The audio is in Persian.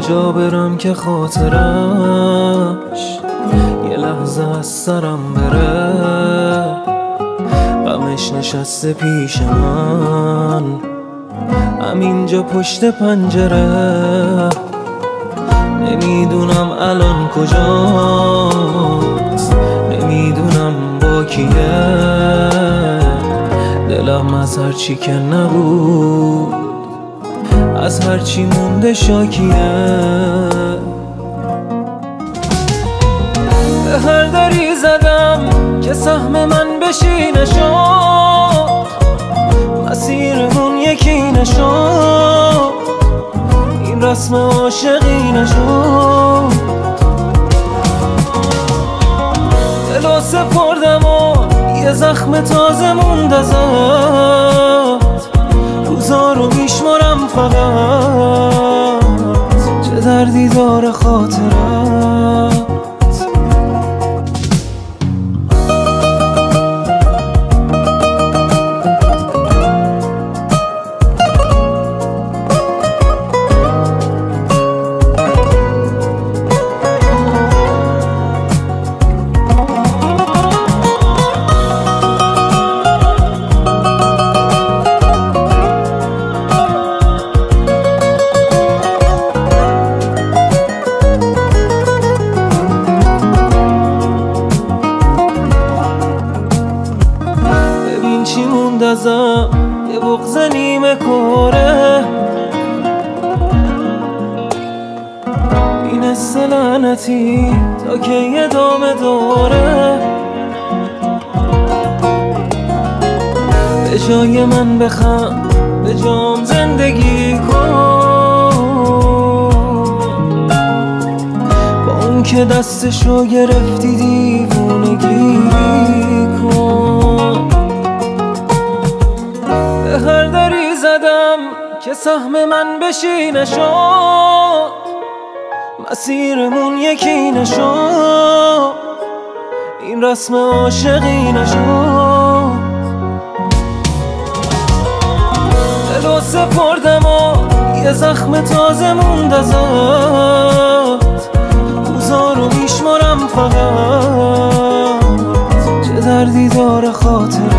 جا برم که خاطرش یه لحظه از سرم بره. غمش نشسته پیش من همینجا پشت پنجره. نمیدونم الان کجاست، نمیدونم با کیه. دلم از هرچی که نبود، از هرچی مونده شاکیه. به هر دری زدم که سهم من بشی نشد، مسیرمون یکی نشد، این رسم عاشقی نشد. دلو سپردم و یه زخم تازه موند ازت، روزا رو میشمارم فقط، چه دردی داره خاطرت. چی موند ازم؟ یه بغض نیمه کاره، این حس لعنتی تا کی ادامه داره. به جای من بخند، به جام زندگی کن، با اون که دستشو گرفتی دیوونگی کن. به هر دری زدم که سهم من بشی نشد، مسیرمون یکی نشد، این رسم عاشقی نشد. دلو سپردم و یه زخم تازه موند ازت، روزا رو میشمارم فقط، چه دردی داره خاطر